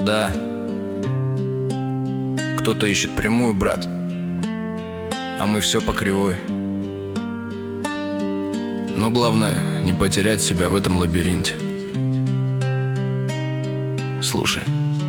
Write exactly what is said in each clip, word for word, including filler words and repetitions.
да. Кто-то ищет прямую, брат, а мы все по кривой. Но главное, не потерять себя в этом лабиринте. Слушай.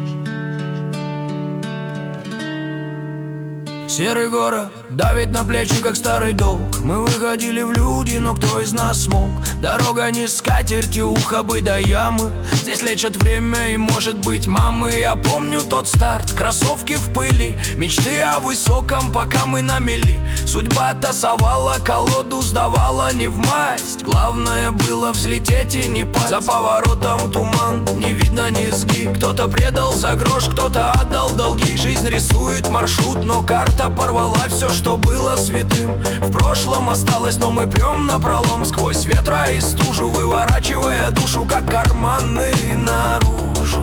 Серый город давит на плечи, как старый долг. Мы выходили в люди, но кто из нас смог? Дорога не скатерть, ухо бы до ямы. Здесь лечат время и, может быть, мамы. Я помню тот старт, кроссовки в пыли, мечты о высоком, пока мы на мели. Судьба тасовала, колоду сдавала не в масть. Главное было взлететь и не пасть. За поворотом туман, не видно низги. Кто-то предал за грош, кто-то отдал долги. Жизнь рисует маршрут, но карта порвала все, что было святым. В прошлом осталось, но мы прем напролом, сквозь ветра и стужу, выворачивая душу, как карманы наружу,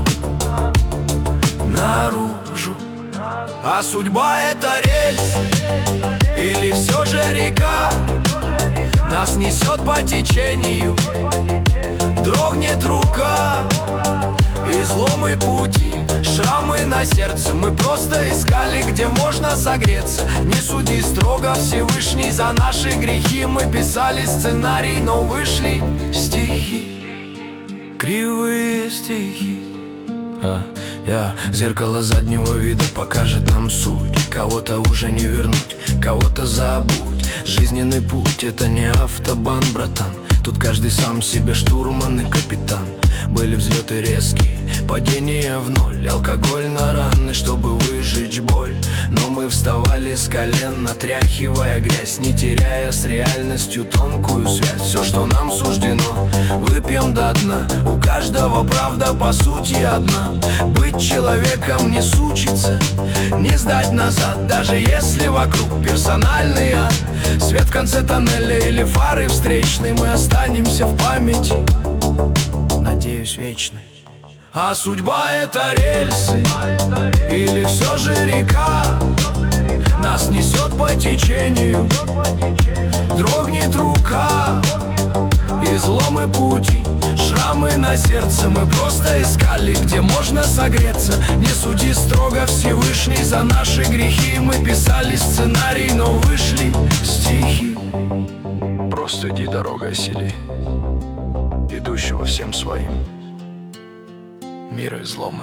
наружу. А судьба — это рельс или все же река? Нас несет по течению, дрогнет рука. Изломы пути, шрамы на сердце. Мы просто искали, где можно согреться. Не суди строго, Всевышний, за наши грехи. Мы писали сценарий, но вышли стихи, кривые стихи. А, я, зеркало заднего вида покажет нам суть. Кого-то уже не вернуть, кого-то забудь. Жизненный путь — это не автобан, братан. Тут каждый сам себе штурман и капитан. Были взлеты резкие, падения в ноль, алкоголь на раны, чтобы выжечь боль. Но мы вставали с колен, натряхивая грязь, не теряя с реальностью тонкую связь. Все, что нам суждено, выпьем до дна. У каждого правда по сути одна. Быть человеком не сучиться, не сдать назад, даже если вокруг персональный ад. Свет в конце тоннеля или фары встречной, мы останемся в памяти, надеюсь, вечной. А судьба — это рельсы или все же река? Нас несет по течению, дрогнет рука. Изломы пути, шрамы на сердце. Мы просто искали, где можно согреться. Не суди строго, Всевышний, за наши грехи. Мы писали сценарий, но вышли стихи. Просто иди дорогой сели, идущего всем своим. Мир изломы,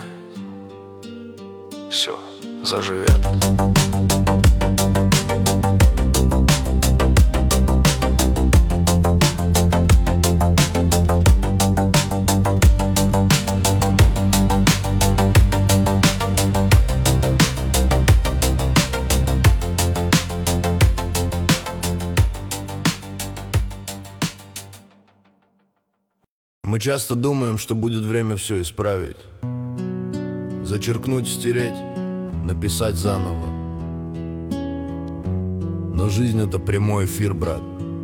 все заживет. Мы часто думаем, что будет время все исправить. Зачеркнуть, стереть, написать заново. Но жизнь — это прямой эфир, брат.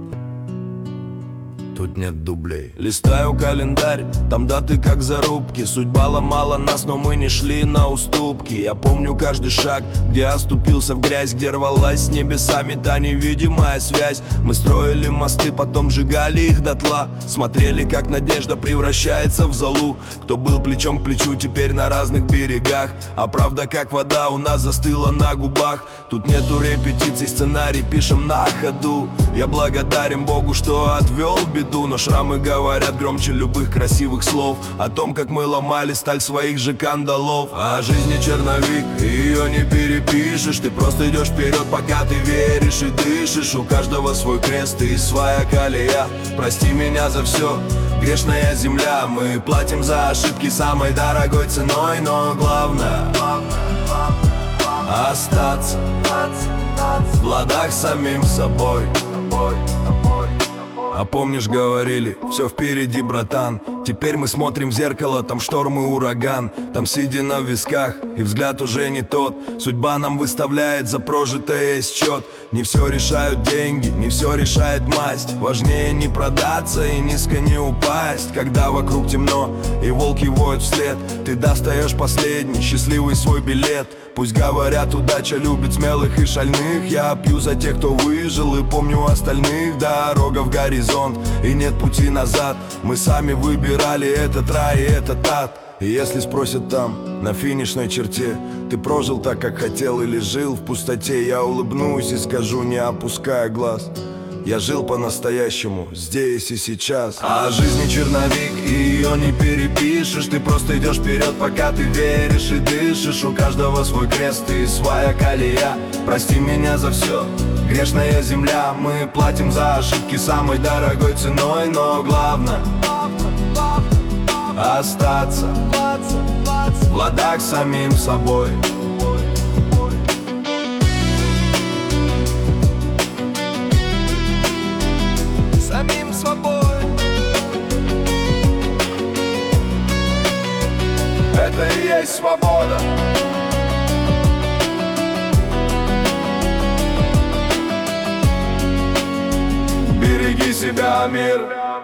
Тут нет дублей. Листаю календарь, там даты как зарубки. Судьба ломала нас, но мы не шли на уступки. Я помню каждый шаг, где оступился в грязь, где рвалась с небесами та невидимая связь. Мы строили мосты, потом сжигали их дотла. Смотрели, как надежда превращается в золу. Кто был плечом к плечу, теперь на разных берегах. А правда как вода у нас застыла на губах. Тут нету репетиций, сценарий пишем на ходу. Я благодарен Богу, что отвел беду. Но шрамы говорят громче любых красивых слов о том, как мы ломали сталь своих же кандалов. А жизнь не черновик, ее не перепишешь. Ты просто идешь вперед, пока ты веришь и дышишь. У каждого свой крест и своя колея. Прости меня за все, грешная земля. Мы платим за ошибки самой дорогой ценой. Но главное остаться в ладах с самим собой. А помнишь, говорили, все впереди, братан. Теперь мы смотрим в зеркало, там шторм и ураган. Там седина в висках, и взгляд уже не тот. Судьба нам выставляет за прожитое есть счет. Не все решают деньги, не все решает масть. Важнее не продаться и низко не упасть. Когда вокруг темно и волки воют вслед, ты достаешь последний, счастливый свой билет. Пусть говорят, удача любит смелых и шальных. Я пью за тех, кто выжил, и помню остальных. Дорога в горизонт, и нет пути назад. Мы сами выбирали этот рай и этот ад. И если спросят там, на финишной черте, ты прожил так, как хотел, или жил в пустоте, я улыбнусь и скажу, не опуская глаз: я жил по-настоящему, здесь и сейчас. А жизнь не черновик, и ее не перепишешь. Ты просто идешь вперед, пока ты веришь и дышишь. У каждого свой крест и своя колея. Прости меня за все, грешная земля. Мы платим за ошибки самой дорогой ценой. Но главное остаться в ладах с самим собой. Самим собой. Это и есть свобода. Береги себя, мир.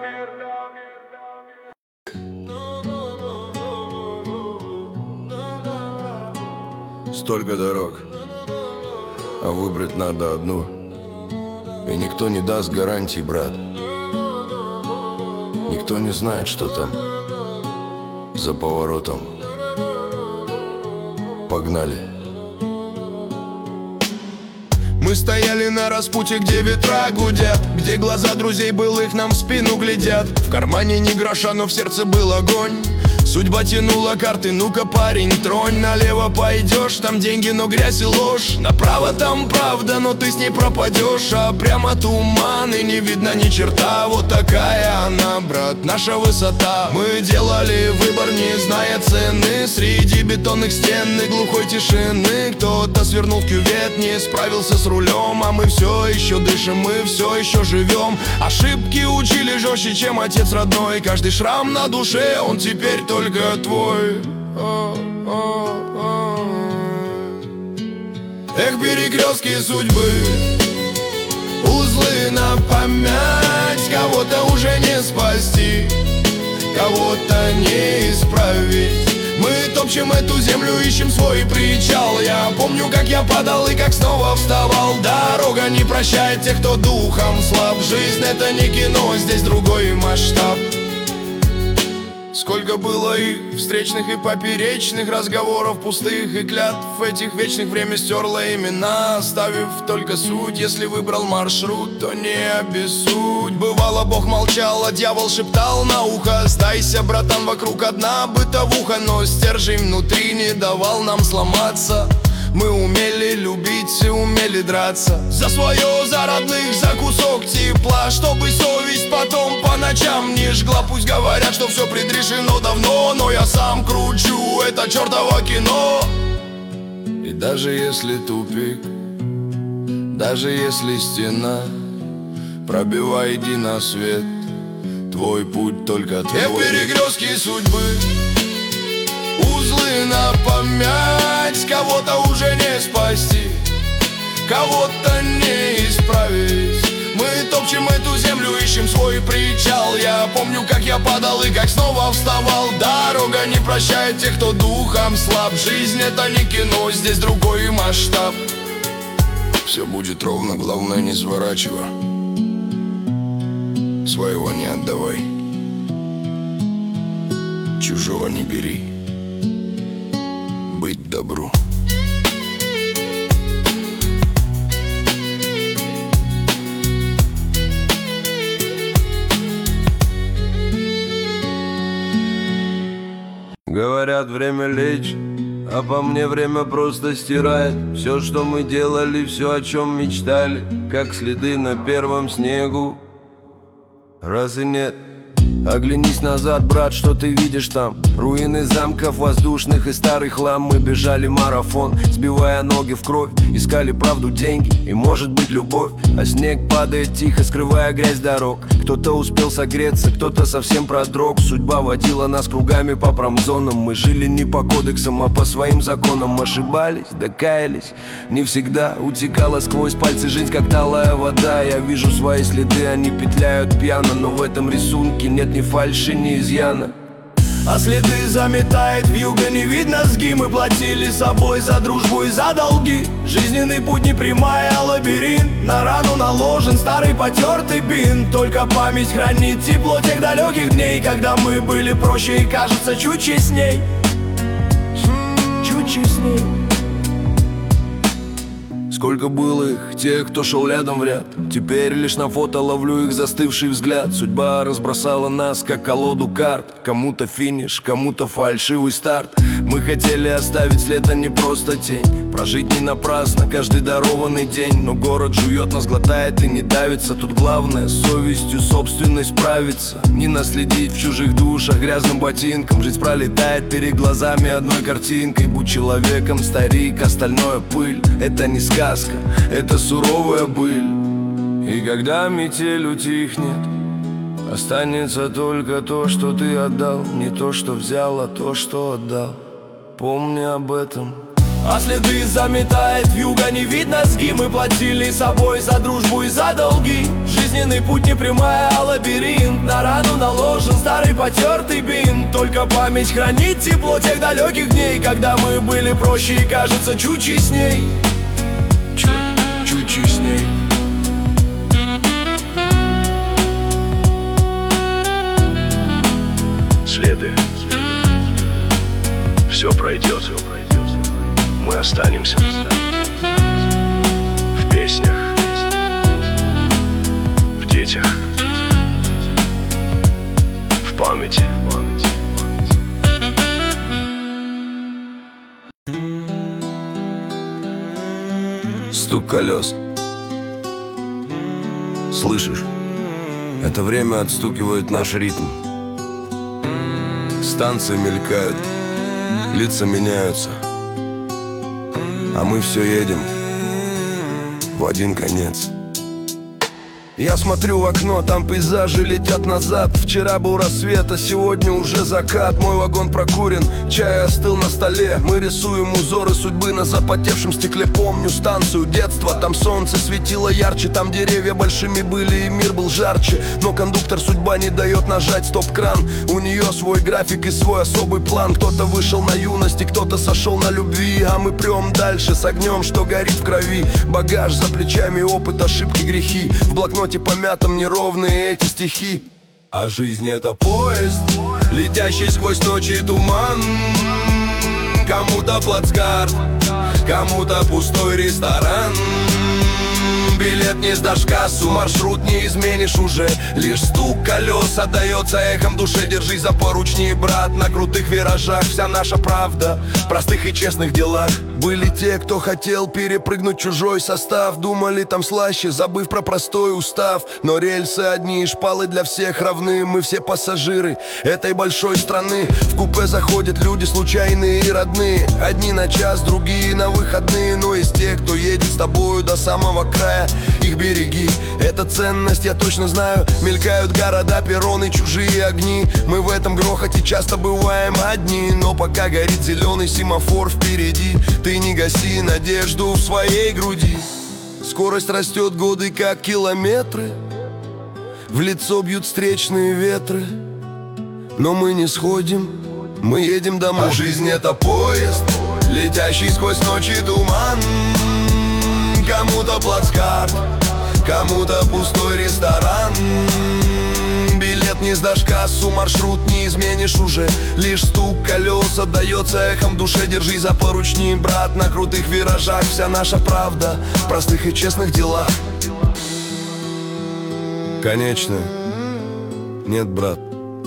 Столько дорог, а выбрать надо одну. И никто не даст гарантий, брат. Никто не знает, что там за поворотом. Погнали. Мы стояли на распутье, где ветра гудят, где глаза друзей былых нам в спину глядят. В кармане ни гроша, но в сердце был огонь. Судьба тянула карты, ну-ка, парень, тронь. Налево пойдешь, там деньги, но грязь и ложь. Направо там правда, но ты с ней пропадешь. А прямо туман, и не видно ни черта. Вот такая она, брат, наша высота. Мы делали выбор, не зная цены, среди бетонных стен и глухой тишины. Кто-то свернул в кювет, не справился с рулем. А мы все еще дышим, мы все еще живем. Ошибки учили жестче, чем отец родной. Каждый шрам на душе, он теперь только Только твой. Эх, перекрестки судьбы, узлы на память. Кого-то уже не спасти, кого-то не исправить. Мы топчем эту землю, ищем свой причал. Я помню, как я падал и как снова вставал. Дорога не прощает тех, кто духом слаб. Жизнь — это не кино, здесь другой масштаб. Сколько было их встречных и поперечных разговоров пустых и клятв этих вечных. Время стерло имена, оставив только суть. Если выбрал маршрут, то не обессудь. Бывало, Бог молчал, а дьявол шептал на ухо: сдайся, братан, вокруг одна бытовуха. Но стержень внутри не давал нам сломаться. Мы умели любить и умели драться за свое, за родных, за кусок тепла, чтобы совесть потом по ночам не жгла. Пусть говорят, что все предрешено давно, но я сам кручу это чертово кино. И даже если тупик, даже если стена, пробивай, иди на свет. Твой путь только твой. И в перекрестке судьбы узлы на память. Кого-то уже не спасти, кого-то не исправить. Мы топчем эту землю, ищем свой причал. Я помню, как я падал и как снова вставал. Дорога не прощает тех, кто духом слаб. Жизнь — это не кино, здесь другой масштаб. Все будет ровно, главное не сворачивай. Своего не отдавай, чужого не бери. Быть добру. Говорят, время лечит, а по мне время просто стирает все, что мы делали, все, о чем мечтали, как следы на первом снегу. Раз и нет. Оглянись назад, брат, что ты видишь там? Руины замков воздушных и старый хлам. Мы бежали марафон, сбивая ноги в кровь. Искали правду, деньги и, может быть, любовь. А снег падает тихо, скрывая грязь дорог. Кто-то успел согреться, кто-то совсем продрог. Судьба водила нас кругами по промзонам. Мы жили не по кодексам, а по своим законам. Ошибались, да каялись, не всегда. Утекала сквозь пальцы жизнь, как талая вода. Я вижу свои следы, они петляют пьяно. Но в этом рисунке нет ни фальши, ни изъяна. А следы заметает вьюга, не видно сги. Мы платили собой за дружбу и за долги. Жизненный путь не прямая, а лабиринт. На рану наложен старый потертый бинт. Только память хранит тепло тех далеких дней, когда мы были проще и, кажется, чуть честней. Чуть честней. Сколько было их, тех, кто шел рядом в ряд. Теперь лишь на фото ловлю их застывший взгляд. Судьба разбросала нас, как колоду карт. Кому-то финиш, кому-то фальшивый старт. Мы хотели оставить след, а не просто тень. Прожить не напрасно каждый дарованный день. Но город жует, нас глотает и не давится. Тут главное с совестью собственной справиться. Не наследить в чужих душах грязным ботинком. Жизнь пролетает перед глазами одной картинкой. Будь человеком, старик, остальное пыль. Это не сказка, это суровая быль. И когда метель утихнет, останется только то, что ты отдал. Не то, что взял, а то, что отдал. Помни об этом. А следы заметает вьюга, не видно сги. Мы платили собой за дружбу и за долги. Жизненный путь не прямая, а лабиринт. На рану наложен старый потертый бинт. Только память хранит тепло тех далеких дней, когда мы были проще и, кажется, чуть честней. Чуть, чуть честней. Следы. Все пройдет. Мы останемся в песнях, в детях, в памяти. Стук колес. Слышишь? Это время отстукивает наш ритм. Станции мелькают, лица меняются, а мы все едем в один конец. Я смотрю в окно, там пейзажи летят назад. Вчера был рассвет, а сегодня уже закат. Мой вагон прокурен, чай остыл на столе. Мы рисуем узоры судьбы на запотевшем стекле. Помню станцию детства, там солнце светило ярче. Там деревья большими были и мир был жарче. Но кондуктор судьба не дает нажать стоп-кран. У нее свой график и свой особый план. Кто-то вышел на юности, кто-то сошел на любви. А мы прем дальше с огнем, что горит в крови. Багаж за плечами, опыт, ошибки, грехи. В блокноте помятым неровные эти стихи. А жизнь это поезд, летящий сквозь ночи туман. Кому-то плацкарт, кому-то пустой ресторан. Билет не сдашь кассу, маршрут не изменишь уже. Лишь стук колес отдается эхом в душе. Держись за поручни, брат, на крутых виражах. Вся наша правда в простых и честных делах. Были те, кто хотел перепрыгнуть чужой состав. Думали там слаще, забыв про простой устав. Но рельсы одни и шпалы для всех равны. Мы все пассажиры этой большой страны. В купе заходят люди случайные и родные. Одни на час, другие на выходные. Но из тех, кто едет с тобою до самого края, их береги, это ценность, я точно знаю. Мелькают города, перроны, чужие огни. Мы в этом грохоте часто бываем одни. Но пока горит зеленый семафор впереди, ты не гаси надежду в своей груди. Скорость растет, годы как километры. В лицо бьют встречные ветры. Но мы не сходим, мы едем домой. А жизнь это поезд, летящий сквозь ночи туман. Кому-то плацкарт, кому-то пустой ресторан. Билет не сдашь кассу, маршрут не изменишь уже. Лишь стук колес отдается эхом в душе. Держись за поручни, брат, на крутых виражах. Вся наша правда в простых и честных делах. Конечно, нет, брат,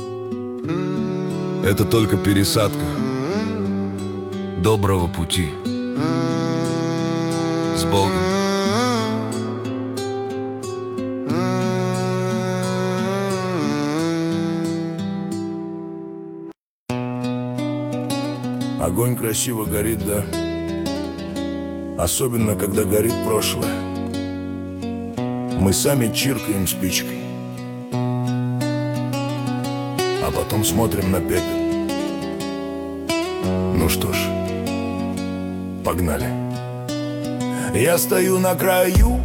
это только пересадка. Доброго пути. С Богом. Огонь красиво горит, да? Особенно, когда горит прошлое. Мы сами чиркаем спичкой, а потом смотрим на пепел. Ну что ж, погнали. Я стою на краю,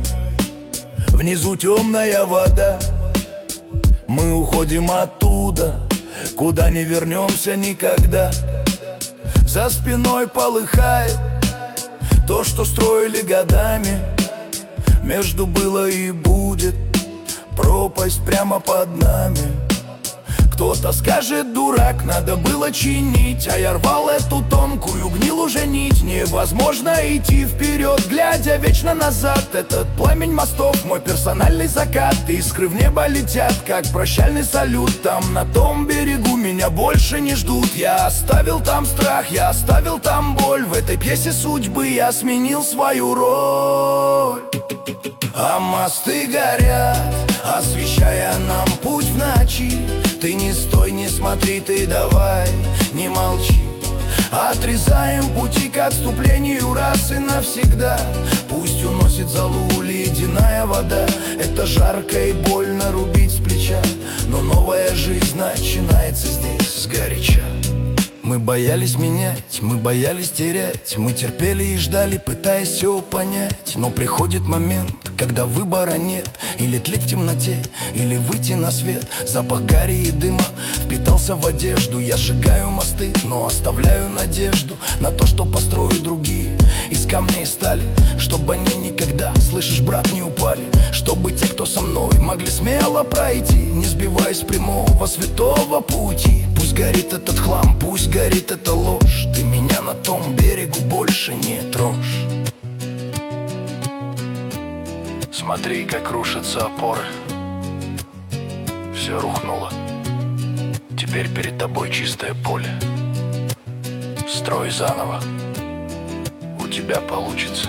внизу темная вода. Мы уходим оттуда, куда не вернемся никогда. За спиной полыхает то, что строили годами. Между было и будет пропасть прямо под нами. Кто-то скажет: дурак, надо было чинить. А я рвал эту тонкую, гнил уже нить. Невозможно идти вперед, глядя вечно назад. Этот пламень мостов, мой персональный закат. Искры в небо летят, как прощальный салют. Там, на том берегу, меня больше не ждут. Я оставил там страх, я оставил там боль. В этой пьесе судьбы я сменил свою роль. А мосты горят, освещая нам путь в ночи. Ты не стой, не смотри, ты давай, не молчи. Отрезаем пути к отступлению раз и навсегда. Пусть уносит залу ледяная вода. Это жарко и больно рубить с плеча, но новая жизнь начинается здесь сгоряча. Мы боялись менять, мы боялись терять. Мы терпели и ждали, пытаясь все понять. Но приходит момент, когда выбора нет. Или тлеть в темноте, или выйти на свет. Запах гари и дыма впитался в одежду. Я сжигаю мосты, но оставляю надежду на то, что построю другие из камня и стали. Чтобы они никогда, слышишь, брат, не упали. Чтобы те, кто со мной, могли смело пройти, не сбиваясь с прямого святого пути. Пусть горит этот хлам, пусть горит эта ложь. Ты меня на том берегу больше не трожь. Смотри, как рушатся опоры. Все рухнуло. Теперь перед тобой чистое поле. Строй заново, у тебя получится.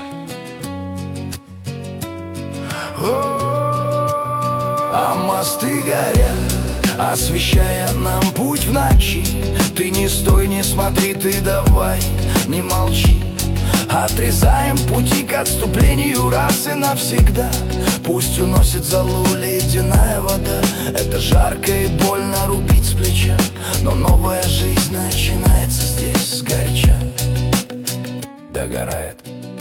А мосты горят, освещая нам путь в ночи. Ты не стой, не смотри, ты давай, не молчи. Отрезаем пути к отступлению раз и навсегда. Пусть уносит залу ледяная вода. Это жарко и больно рубить с плеча, но новая жизнь начинается здесь сгоряча. Догорает,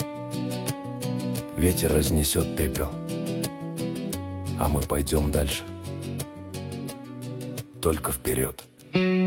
ветер разнесет пепел, а мы пойдем дальше, только вперед.